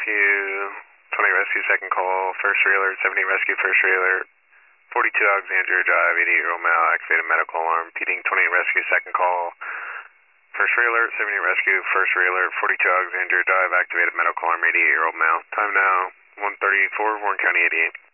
Rescue, 20 Rescue, second call, first trailer, 70 Rescue, first trailer, 42 Alexandria Drive, 88-year-old male, activated medical alarm, PD 20 Rescue, second call, first trailer, 70 Rescue, first trailer, 42 Alexandria Drive, activated medical alarm, 88-year-old male. Time now, 1:34, Warren County 88.